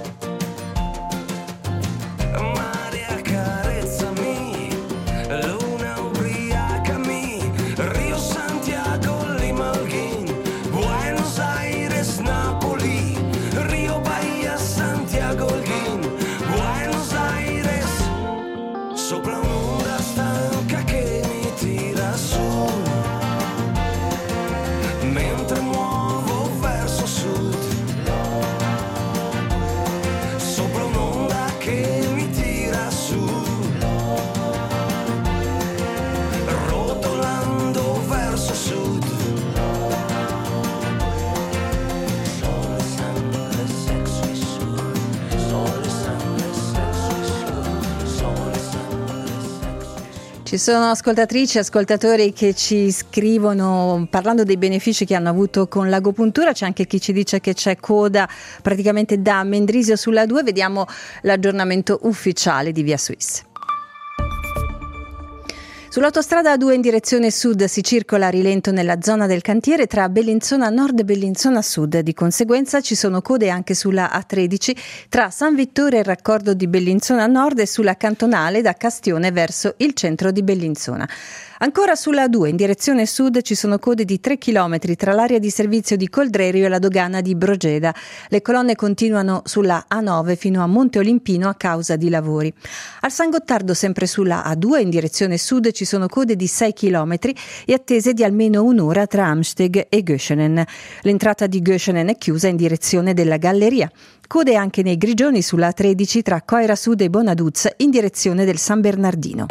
S4: Mare accarezzami, luna ubriacami, Rio Santiago, Lima Holguín, Buenos Aires, Napoli, Rio Bahia, Santiago Holguín, Buenos Aires, sopra un'onda stanca che mi tira su, mentre muovo verso sud, sopra un'onda che mi tira su, rotolando verso sud. Sole, sangue, sesso e sud, sole, sangue, sesso e sud, sole, sangue, sesso e sud.
S2: Ci sono ascoltatrici e ascoltatori che ci scrivono parlando dei benefici che hanno avuto con l'agopuntura. C'è anche chi ci dice che c'è coda praticamente da Mendrisio sulla 2. Vediamo l'aggiornamento ufficiale di Via Suisse. Sull'autostrada A2 in direzione sud si circola a rilento nella zona del cantiere tra Bellinzona Nord e Bellinzona Sud. Di conseguenza ci sono code anche sulla A13 tra San Vittore e il raccordo di Bellinzona Nord e sulla cantonale da Castione verso il centro di Bellinzona. Ancora sulla A2 in direzione sud ci sono code di 3 km tra l'area di servizio di Coldrerio e la dogana di Brogeda. Le colonne continuano sulla A9 fino a Monte Olimpino a causa di lavori. Al San Gottardo, sempre sulla A2 in direzione sud, ci sono code di 6 km e attese di almeno un'ora tra Amsteg e Göschenen. L'entrata di Göschenen è chiusa in direzione della galleria. Code anche nei Grigioni sulla A13 tra Coira Sud e Bonaduz in direzione del San Bernardino.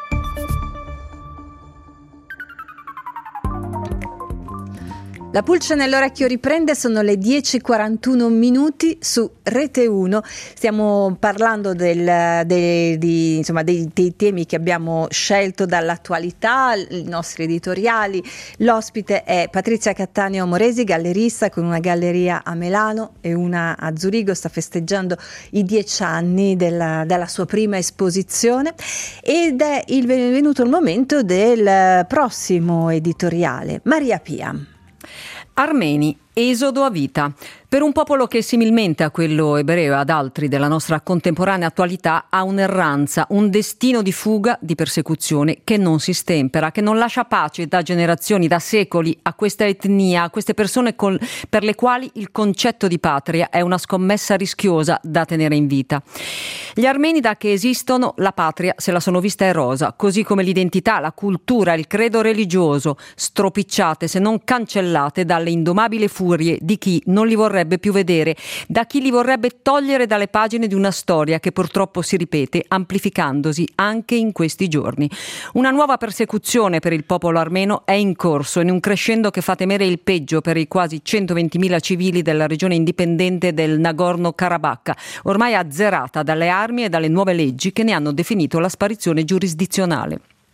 S2: La pulce nell'orecchio riprende, sono le 10:41 minuti su Rete 1. Stiamo parlando dei temi che abbiamo scelto dall'attualità, i nostri editoriali. L'ospite è Patrizia Cattaneo Moresi, gallerista con una galleria a Milano e una a Zurigo. Sta festeggiando i 10 anni dalla sua prima esposizione ed è venuto il momento del prossimo editoriale. Maria Pia.
S1: Armeni, esodo a vita. Per un popolo che similmente a quello ebreo e ad altri della nostra contemporanea attualità ha un'erranza, un destino di fuga, di persecuzione che non si stempera, che non lascia pace da generazioni, da secoli a questa etnia, a queste persone per le quali il concetto di patria è una scommessa rischiosa da tenere in vita. Gli armeni, da che esistono, la patria se la sono vista erosa, così come l'identità, la cultura, il credo religioso, stropicciate se non cancellate dalle indomabili furie di chi non li vorrebbe più vedere, da chi li vorrebbe togliere dalle pagine di una storia che purtroppo si ripete, amplificandosi anche in questi giorni. Una nuova persecuzione per il popolo armeno è in corso, in un crescendo che fa temere il peggio per i quasi 120.000 civili della regione indipendente del Nagorno-Karabakh, ormai azzerata dalle armi e dalle nuove leggi che ne hanno definito la sparizione giurisdizionale.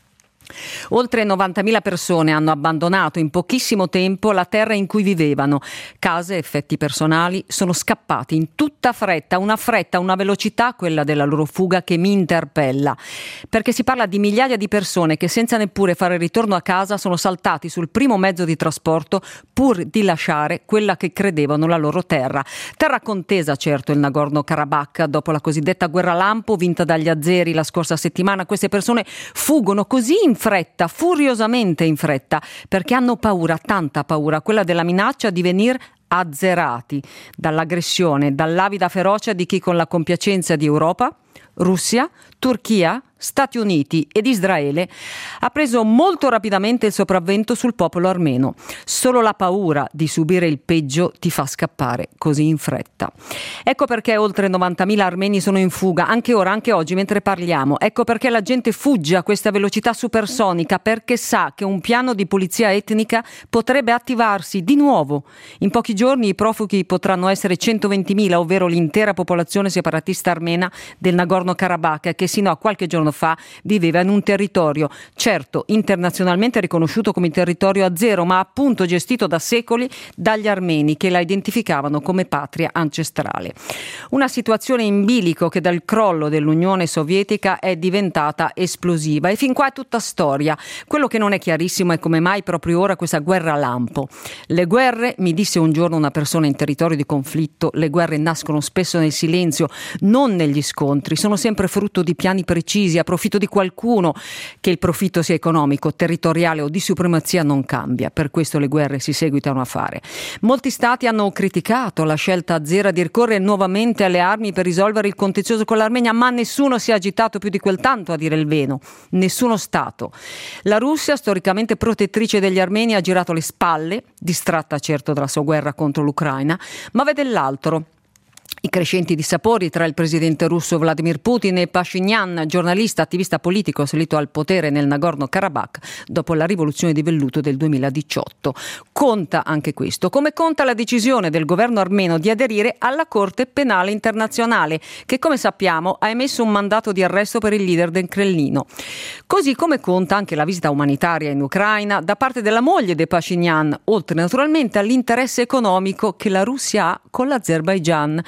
S1: Oltre 90.000 persone hanno abbandonato in pochissimo tempo la terra in cui vivevano. Case, effetti personali, sono scappati in tutta fretta, una velocità, quella della loro fuga, che mi interpella. Perché si parla di migliaia di persone che senza neppure fare ritorno a casa sono saltati sul primo mezzo di trasporto pur di lasciare quella che credevano la loro terra. Terra contesa, certo, il Nagorno-Karabakh. Dopo la cosiddetta guerra lampo vinta dagli azeri la scorsa settimana, queste persone fuggono così in fretta, furiosamente in fretta, perché hanno paura, tanta paura, quella della minaccia di venire azzerati dall'aggressione, dall'avida ferocia di chi con la compiacenza di Europa, Russia, Turchia, Stati Uniti ed Israele ha preso molto rapidamente il sopravvento sul popolo armeno. Solo la paura di subire il peggio ti fa scappare così in fretta. Ecco perché oltre 90.000 armeni sono in fuga, anche ora, anche oggi mentre parliamo. Ecco perché la gente fugge a questa velocità supersonica, perché sa che un piano di pulizia etnica potrebbe attivarsi di nuovo. In pochi giorni i profughi potranno essere 120.000, ovvero l'intera popolazione separatista armena del Nagorno-Karabakh, che sino a qualche giorno fa viveva in un territorio, certo internazionalmente riconosciuto come territorio azero, ma appunto gestito da secoli dagli armeni che la identificavano come patria ancestrale. Una situazione in bilico che dal crollo dell'Unione Sovietica è diventata esplosiva, e fin qua è tutta storia. Quello che non è chiarissimo è come mai proprio ora questa guerra lampo. Le guerre, mi disse un giorno una persona in territorio di conflitto, le guerre nascono spesso nel silenzio, non negli scontri, sono sempre frutto di piani precisi a profitto di qualcuno. Che il profitto sia economico, territoriale o di supremazia non cambia, per questo le guerre si seguitano a fare. Molti stati hanno criticato la scelta azera di ricorrere nuovamente alle armi per risolvere il contenzioso con l'Armenia, ma nessuno si è agitato più di quel tanto, a dire il vero. Nessuno stato. La Russia, storicamente protettrice degli armeni, ha girato le spalle, distratta certo dalla sua guerra contro l'Ucraina, ma vede l'altro. I crescenti dissapori tra il presidente russo Vladimir Putin e Pashinyan, giornalista, attivista politico salito al potere nel Nagorno-Karabakh dopo la rivoluzione di velluto del 2018. Conta anche questo, come conta la decisione del governo armeno di aderire alla Corte Penale Internazionale, che come sappiamo ha emesso un mandato di arresto per il leader del Cremlino. Così come conta anche la visita umanitaria in Ucraina da parte della moglie di Pashinyan, oltre naturalmente all'interesse economico che la Russia ha con l'Azerbaigian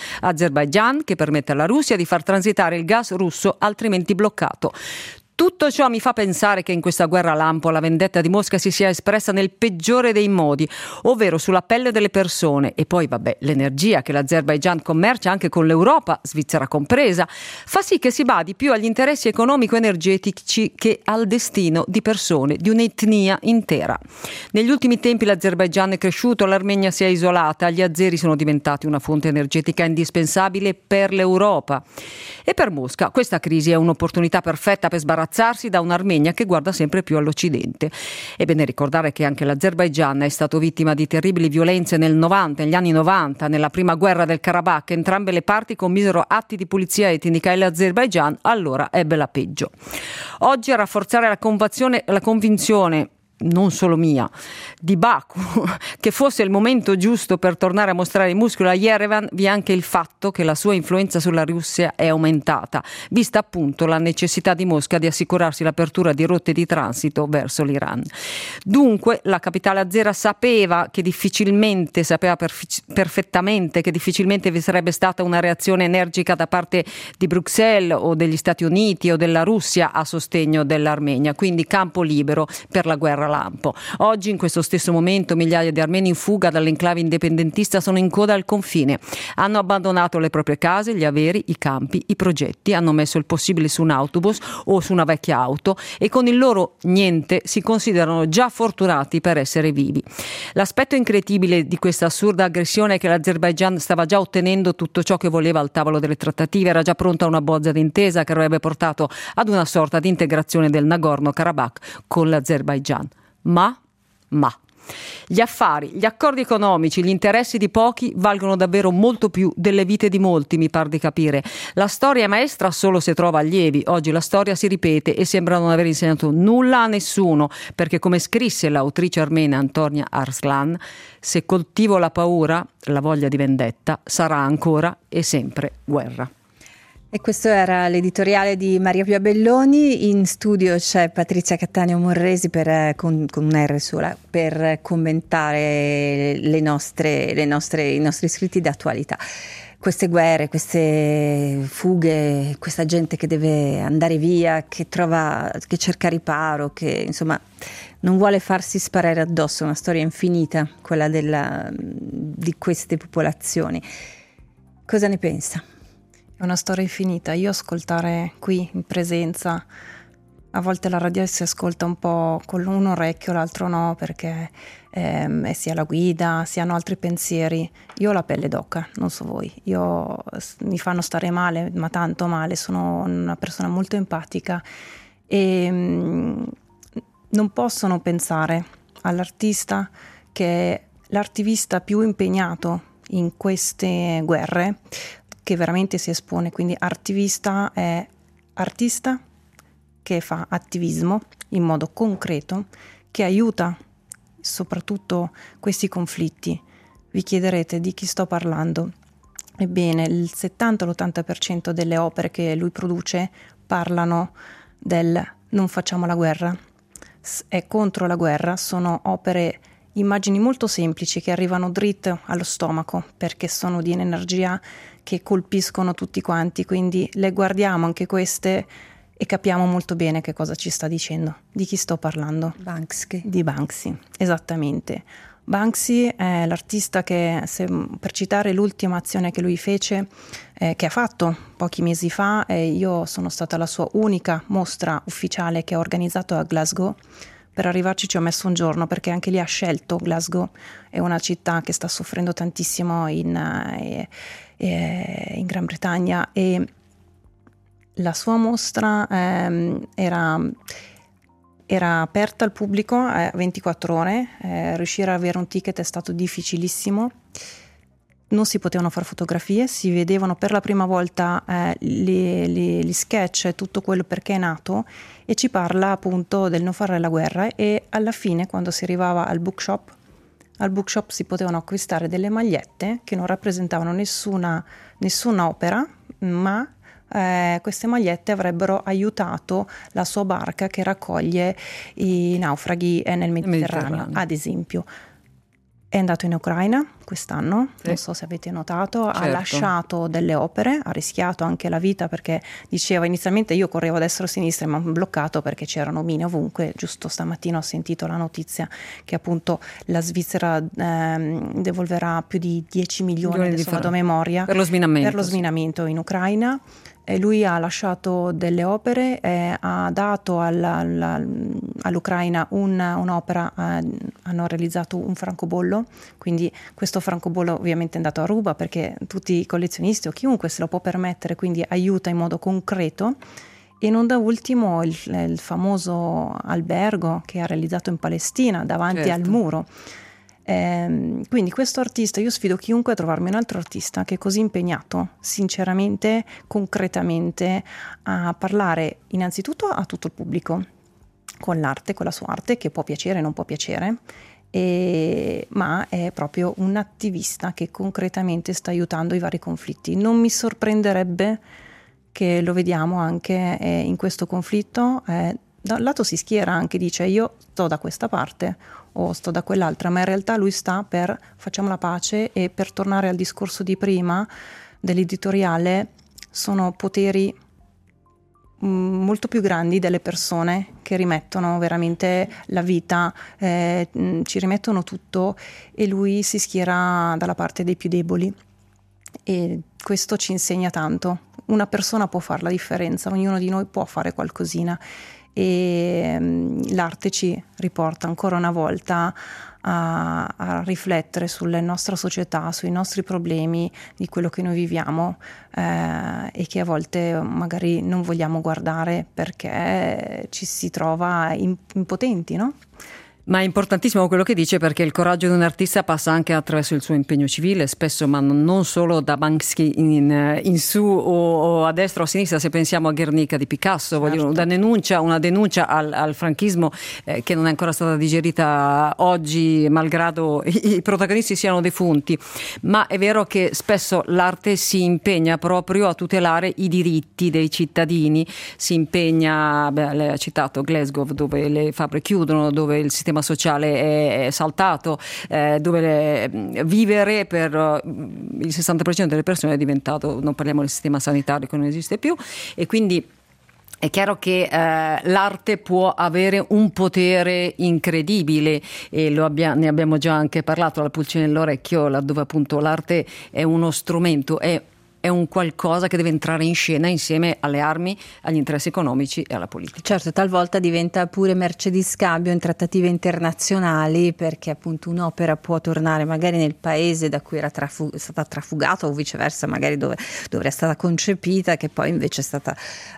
S1: che permette alla Russia di far transitare il gas russo altrimenti bloccato. Tutto ciò mi fa pensare che in questa guerra lampo la vendetta di Mosca si sia espressa nel peggiore dei modi, ovvero sulla pelle delle persone. E poi l'energia che l'Azerbaigian commercia anche con l'Europa, Svizzera compresa, fa sì che si badi più agli interessi economico-energetici che al destino di persone, di un'etnia intera. Negli ultimi tempi l'Azerbaigian è cresciuto, l'Armenia si è isolata, gli azeri sono diventati una fonte energetica indispensabile per l'Europa. E per Mosca questa crisi è un'opportunità perfetta per sbarazzarsi da un'Armenia che guarda sempre più all'Occidente. È bene ricordare che anche l'Azerbaigian è stato vittima di terribili violenze negli anni 90, nella prima guerra del Karabakh. Entrambe le parti commisero atti di pulizia etnica e l'Azerbaigian allora ebbe la peggio. Oggi a rafforzare la convinzione, non solo mia, di Baku, che fosse il momento giusto per tornare a mostrare i muscoli a Yerevan, vi è anche il fatto che la sua influenza sulla Russia è aumentata, vista appunto la necessità di Mosca di assicurarsi l'apertura di rotte di transito verso l'Iran. Dunque la capitale azera sapeva perfettamente che difficilmente vi sarebbe stata una reazione energica da parte di Bruxelles o degli Stati Uniti o della Russia a sostegno dell'Armenia, quindi campo libero per la guerra lampo. Oggi, in questo stesso momento, migliaia di armeni in fuga dall'enclave indipendentista sono in coda al confine. Hanno abbandonato le proprie case, gli averi, i campi, i progetti, hanno messo il possibile su un autobus o su una vecchia auto e con il loro niente si considerano già fortunati per essere vivi. L'aspetto incredibile di questa assurda aggressione è che l'Azerbaigian stava già ottenendo tutto ciò che voleva al tavolo delle trattative, era già pronta una bozza d'intesa che avrebbe portato ad una sorta di integrazione del Nagorno-Karabakh con l'Azerbaigian. Ma gli affari, gli accordi economici, gli interessi di pochi valgono davvero molto più delle vite di molti, mi par di capire. La storia è maestra solo se trova allievi. Oggi la storia si ripete e sembra non aver insegnato nulla a nessuno, perché come scrisse l'autrice armena Antonia Arslan, se coltivo la paura, la voglia di vendetta, sarà ancora e sempre guerra.
S2: E questo era l'editoriale di Maria Pia Belloni. In studio c'è Patrizia Cattaneo Morresi con un R sola per commentare i nostri scritti d'attualità. Queste guerre, queste fughe, questa gente che deve andare via, che cerca riparo, che insomma non vuole farsi sparare addosso, una storia infinita, quella di queste popolazioni. Cosa ne pensa?
S3: È una storia infinita. Io ascoltare qui in presenza, a volte la radio si ascolta un po' con un orecchio, l'altro no, perché si ha la guida, si hanno altri pensieri. Io ho la pelle d'oca, non so voi. Mi fanno stare male, ma tanto male. Sono una persona molto empatica e non possono pensare all'artista che è l'artivista più impegnato in queste guerre, che veramente si espone. Quindi artivista è artista che fa attivismo in modo concreto, che aiuta soprattutto questi conflitti. Vi chiederete di chi sto parlando? Ebbene, il 70-80% delle opere che lui produce parlano del non facciamo la guerra, è contro la guerra, sono opere, immagini molto semplici che arrivano dritto allo stomaco perché sono di un'energia che colpiscono tutti quanti, quindi le guardiamo anche queste e capiamo molto bene che cosa ci sta dicendo. Di chi sto parlando?
S2: Banksy.
S3: Di Banksy, esattamente. Banksy è l'artista che, per citare l'ultima azione che lui fece, che ha fatto pochi mesi fa, io sono stata la sua unica mostra ufficiale che ha organizzato a Glasgow. Per arrivarci ci ho messo un giorno perché anche lì ha scelto Glasgow, è una città che sta soffrendo tantissimo in Gran Bretagna, e la sua mostra era aperta al pubblico 24 ore, riuscire ad avere un ticket è stato difficilissimo, non si potevano fare fotografie, si vedevano per la prima volta gli sketch e tutto quello perché è nato, e ci parla appunto del non fare la guerra. E alla fine, quando si arrivava al bookshop si potevano acquistare delle magliette che non rappresentavano nessuna opera, ma queste magliette avrebbero aiutato la sua barca che raccoglie i naufraghi nel Mediterraneo, ad esempio. È andato in Ucraina quest'anno, sì. Non so se avete notato, certo. Ha lasciato delle opere, ha rischiato anche la vita perché diceva inizialmente io correvo a destra o a sinistra, ma bloccato perché c'erano mine ovunque. Giusto stamattina ho sentito la notizia che appunto la Svizzera devolverà più di 10 milioni, adesso vado a memoria,
S1: per lo
S3: sminamento in Ucraina. E lui ha lasciato delle opere, ha dato all'Ucraina un'opera, hanno realizzato un francobollo, quindi questo francobollo ovviamente è andato a ruba perché tutti i collezionisti o chiunque se lo può permettere, quindi aiuta in modo concreto. E non da ultimo il famoso albergo che ha realizzato in Palestina davanti al muro. Quindi questo artista, io sfido chiunque a trovarmi un altro artista che è così impegnato sinceramente, concretamente, a parlare innanzitutto a tutto il pubblico con l'arte, con la sua arte, che può piacere o non può piacere, ma è proprio un attivista che concretamente sta aiutando i vari conflitti. Non mi sorprenderebbe che lo vediamo anche in questo conflitto. Da un lato si schiera anche, dice io sto da questa parte o sto da quell'altra, ma in realtà lui sta per facciamo la pace. E per tornare al discorso di prima dell'editoriale, sono poteri molto più grandi delle persone che rimettono veramente la vita, ci rimettono tutto, e lui si schiera dalla parte dei più deboli, e questo ci insegna tanto. Una persona può fare la differenza, ognuno di noi può fare qualcosina, e l'arte ci riporta ancora una volta a riflettere sulla nostra società, sui nostri problemi, di quello che noi viviamo, e che a volte magari non vogliamo guardare perché ci si trova impotenti, no?
S1: Ma è importantissimo quello che dice, perché il coraggio di un artista passa anche attraverso il suo impegno civile, spesso, ma non solo da Banksy in su o a destra o a sinistra. Se pensiamo a Guernica di Picasso, voglio dire, una denuncia al franchismo che non è ancora stata digerita oggi, malgrado i protagonisti siano defunti. Ma è vero che spesso l'arte si impegna proprio a tutelare i diritti dei cittadini, si impegna, lei ha citato Glasgow, dove le fabbriche chiudono, dove il sistema sociale è saltato, dove vivere per il 60% delle persone è diventato, non parliamo del sistema sanitario che non esiste più, e quindi è chiaro che l'arte può avere un potere incredibile, e ne abbiamo già anche parlato alla pulce nell'orecchio, laddove appunto l'arte è uno strumento, è un qualcosa che deve entrare in scena insieme alle armi, agli interessi economici e alla politica.
S2: Certo, talvolta diventa pure merce di scambio in trattative internazionali, perché appunto un'opera può tornare magari nel paese da cui era stata trafugata, o viceversa, magari dove è stata concepita, che poi invece è stata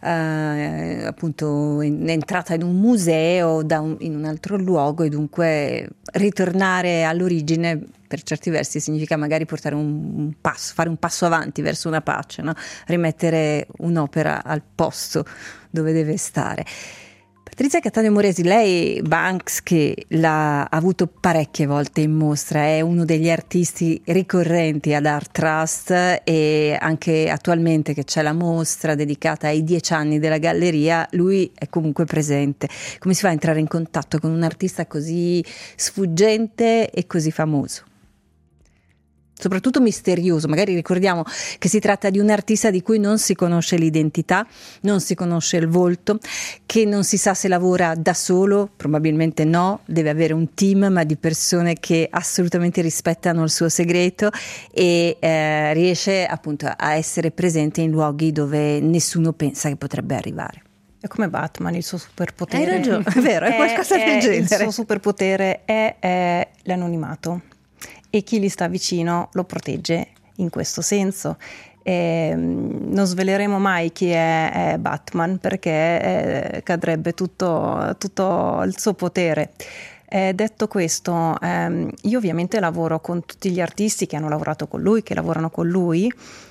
S2: appunto entrata in un museo in un altro luogo, e dunque ritornare all'origine per certi versi significa magari portare fare un passo avanti verso una pace, no? Rimettere un'opera al posto dove deve stare. Patrizia Cattaneo Moresi, lei Banks, che l'ha avuto parecchie volte in mostra, è uno degli artisti ricorrenti ad Art Trust, e anche attualmente che c'è la mostra dedicata ai 10 anni della galleria, lui è comunque presente. Come si fa a entrare in contatto con un artista così sfuggente e così famoso? Soprattutto misterioso. Magari ricordiamo che si tratta di un artista di cui non si conosce l'identità, non si conosce il volto, che non si sa se lavora da solo, probabilmente no, deve avere un team, ma di persone che assolutamente rispettano il suo segreto, e riesce appunto a essere presente in luoghi dove nessuno pensa che potrebbe arrivare.
S3: È come Batman, il suo superpotere.
S2: Hai ragione, è vero, è qualcosa del genere.
S3: Il suo superpotere è l'anonimato, e chi gli sta vicino lo protegge in questo senso. Non sveleremo mai chi è Batman, perché cadrebbe tutto il suo potere. Detto questo, io ovviamente lavoro con tutti gli artisti che hanno lavorato con lui, che lavorano con lui,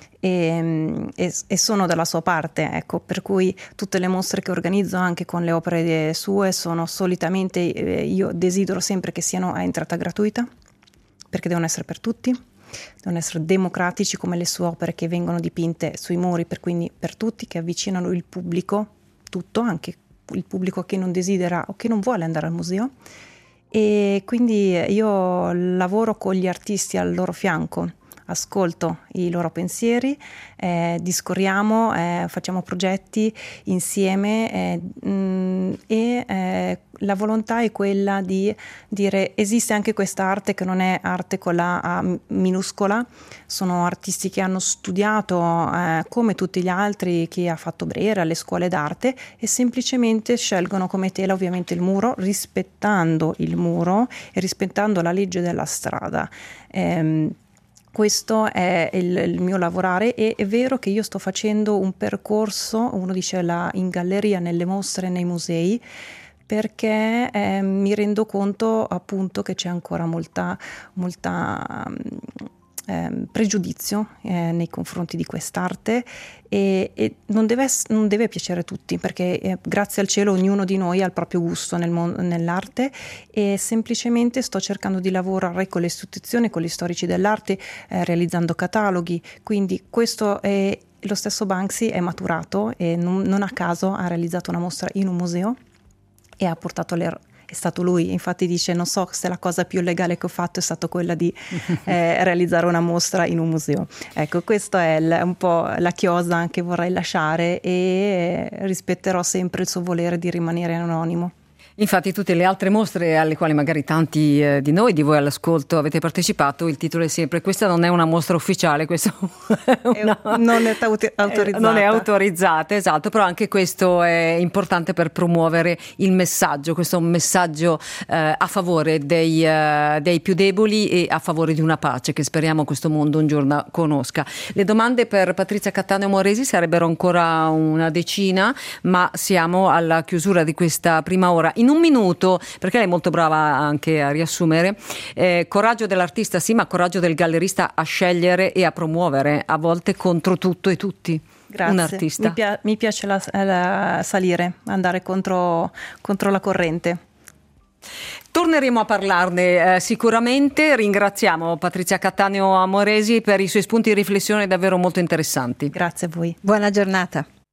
S3: e sono dalla sua parte, ecco, per cui tutte le mostre che organizzo anche con le opere sue sono solitamente, io desidero sempre che siano a entrata gratuita, perché devono essere per tutti, devono essere democratici, come le sue opere che vengono dipinte sui muri, quindi per tutti, che avvicinano il pubblico, tutto, anche il pubblico che non desidera o che non vuole andare al museo. E quindi io lavoro con gli artisti al loro fianco, ascolto i loro pensieri, discorriamo, facciamo progetti insieme, e la volontà è quella di dire: esiste anche questa arte che non è arte con la A minuscola, sono artisti che hanno studiato come tutti gli altri, chi ha fatto Brera, le scuole d'arte, e semplicemente scelgono come tela ovviamente il muro, rispettando il muro e rispettando la legge della strada. Questo è il mio lavorare, e è vero che io sto facendo un percorso, uno dice in galleria, nelle mostre, nei musei, perché mi rendo conto appunto che c'è ancora molta pregiudizio nei confronti di quest'arte, e non deve piacere a tutti, perché grazie al cielo ognuno di noi ha il proprio gusto nell'arte, e semplicemente sto cercando di lavorare con le istituzioni, con gli storici dell'arte, realizzando cataloghi. Quindi questo è lo stesso Banksy, è maturato, e non a caso ha realizzato una mostra in un museo, e ha portato è stato lui, infatti dice: non so se la cosa più legale che ho fatto è stata quella di realizzare una mostra in un museo. Ecco, questa è un po' la chiosa che vorrei lasciare, e rispetterò sempre il suo volere di rimanere anonimo.
S1: Infatti tutte le altre mostre alle quali magari tanti di noi, di voi all'ascolto, avete partecipato, il titolo è sempre: questa non è una mostra ufficiale, questa
S3: non è autorizzata.
S1: Non è autorizzata, esatto, però anche questo è importante per promuovere il messaggio, questo è un messaggio a favore dei più deboli e a favore di una pace che speriamo questo mondo un giorno conosca. Le domande per Patrizia Cattaneo Moresi sarebbero ancora una decina, ma siamo alla chiusura di questa prima ora. in un minuto, perché lei è molto brava anche a riassumere, coraggio dell'artista sì, ma coraggio del gallerista a scegliere e a promuovere, a volte contro tutto e tutti.
S3: Grazie.
S1: Un artista.
S3: Mi piace salire, andare contro la corrente.
S1: Torneremo a parlarne sicuramente. Ringraziamo Patrizia Cattaneo Amoresi per i suoi spunti di riflessione davvero molto interessanti.
S3: Grazie a voi.
S2: Buona giornata.